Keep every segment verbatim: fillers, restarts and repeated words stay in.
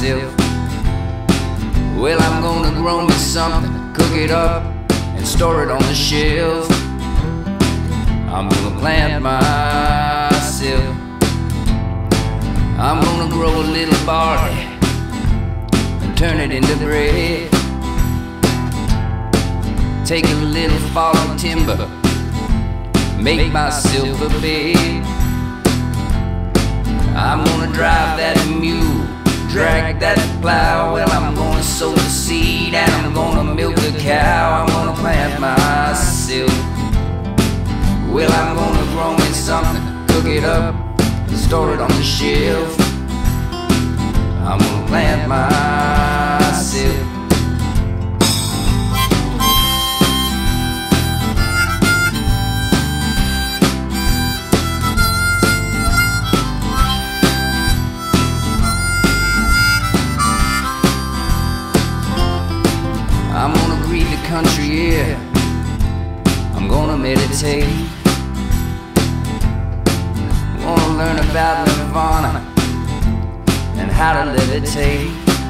myself. Well, I'm gonna grow me something, cook it up, and store it on the shelf. I'm gonna plant myself. I'm gonna grow a little barley and turn it into bread. Take a little fallen timber, make myself a bed. I'm gonna drive that mule, drag that plow. Well, I'm gonna sow the seed and I'm gonna milk the cow. I'm gonna plant myself. Well, I'm gonna grow me something, cook it up, and store it on the shelf. I'm gonna plant myself. I'm gonna greet the country air. I'm gonna meditate. I'm gonna learn about nirvana and how to levitate.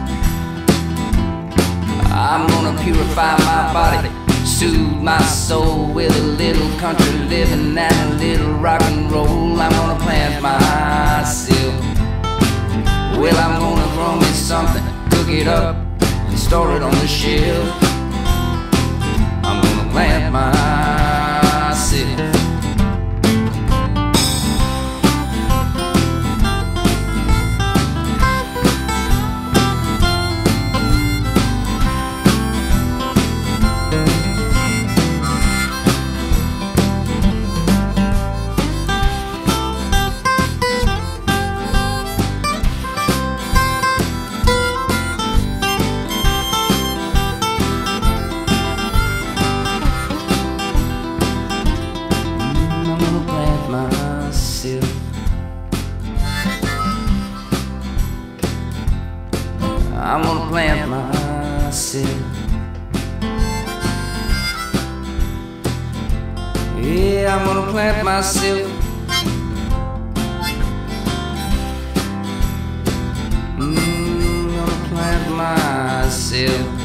I'm gonna purify my body, soothe my soul with a little country living and a little rock and roll. I'm gonna plant myself. Well, I'm gonna grow me something, cook it up, and store it on the shelf. I'm gonna plant myself. I'm gonna plant myself. Yeah, I'm gonna plant myself. Mm, I'm gonna plant myself.